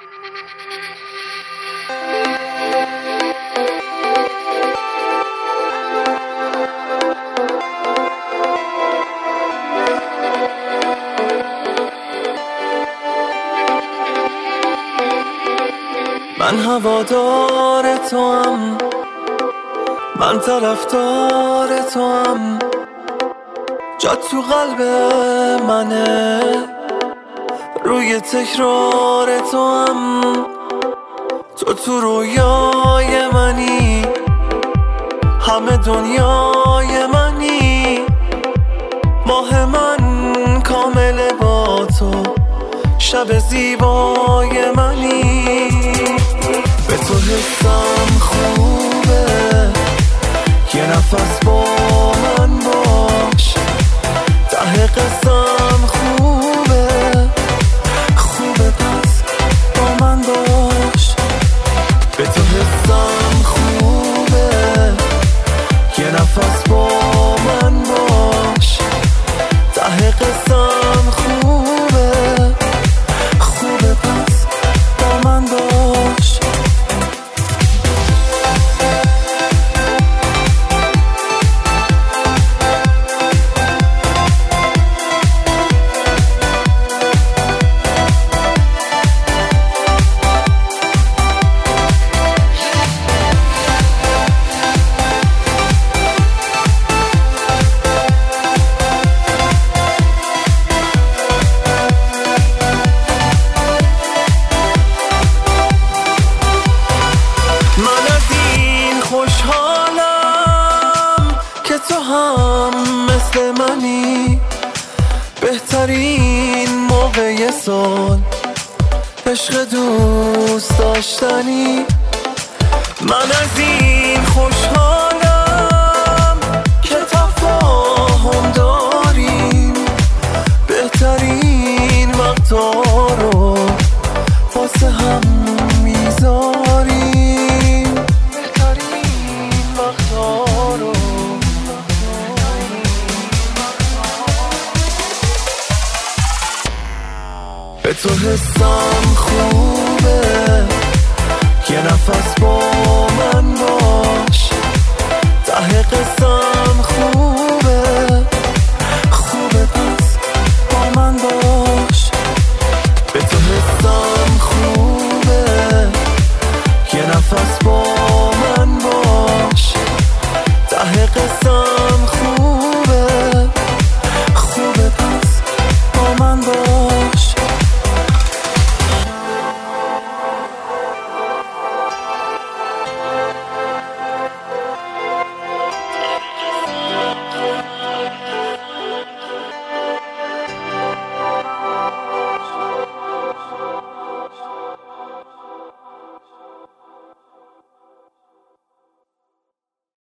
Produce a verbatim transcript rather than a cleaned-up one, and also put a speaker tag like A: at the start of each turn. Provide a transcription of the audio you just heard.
A: من هوادار تو هم، من طرفدار تو هم، جا تو قلب منه، روی تکرار تو هم. تو تو رویای منی، همه دنیای منی، ماه من کامل با تو، شب زیبای منی. به تو حسم خوبه، یه نفس با من باش، ته قسم خوبه، خوبه پس با من باش. به تو حسم خوبه، یه نفس با من باش، ته قسم خوبه، خوبه پس با من باش. مثل منی بهترین موقع سال، عشق دوست داشتنی. من از این خوشحالم که تفاهم داریم، بهترین وقتا رو واسه هم میذاریم، بهترین وقتا رو. به تو حسم خوبه، یه نفس با من باش، ته قسم خوبه،